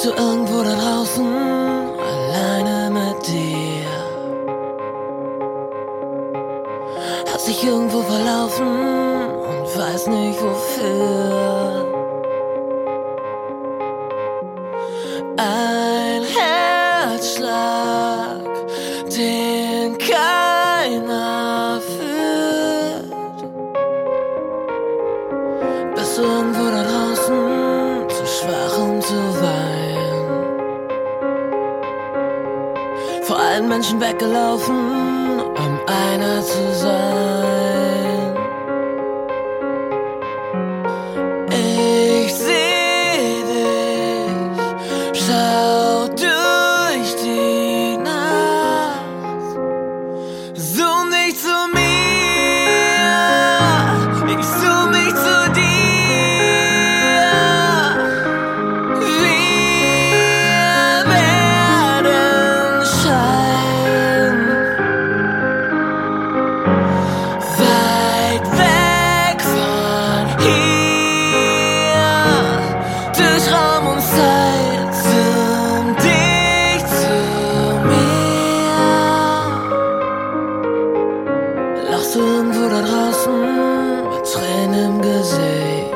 Bist du irgendwo da draußen, alleine mit dir? Hast dich irgendwo verlaufen und weiß nicht wofür. Ein Herzschlag, den keiner fühlt. Bist du irgendwo da draußen, zu schwach um zu weinen? Vor allen Menschen weggelaufen, um einer zu sein. Ich seh dich, schau durch die Nacht. Zoom nicht zu mir, ich zoom nicht zu dir. Wir werden scheinen, weit weg von hier, durch Raum und Zeit, zoom dich zu mir. Lachst du irgendwo da draußen mit Tränen im Gesicht?